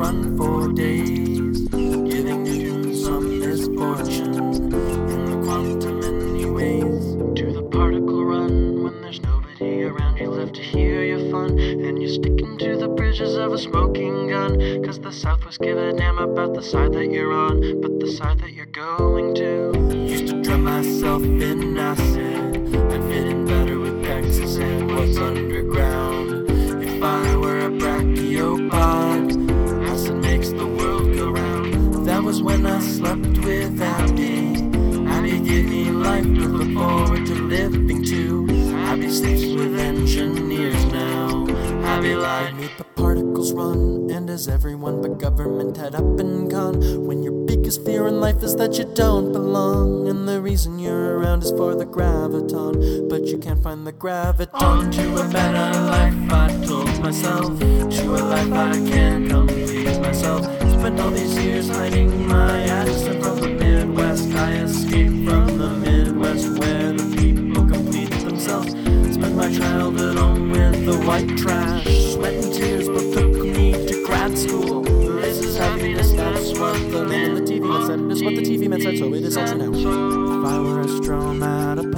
run for days, giving Newton some misfortune in the quantum many ways. To the particle run when there's nobody around, you live to hear your fun, and you're sticking to the bridges of a smoking gun, cause the Southwest give a damn about the side that you're on, but the side that you're going to. Used to drown myself in acid, I'd fit in better with Texas and what's underground. If I were a brachiopod, acid makes the world go round. That was when I slept with Abby. Abby gave me life to look forward to living to. Abby sleeps with engineers now. Abby lied. Made the particles run, and as everyone but government had up and gone. When your biggest fear in life is that you don't belong, and the reason you're around is for the graviton, but you can't find the graviton. To a better life, I told myself. To a life I can't complete myself. Spent all these years hiding my accent from the Midwest. I escaped from the Midwest where the people complete themselves. Spent my childhood home with the white trash. Sweat and tears what took me to grad school. This is happiness, that's what the man in the TV man said. It is what the TV man said, so it is all true now. If I were a straw mat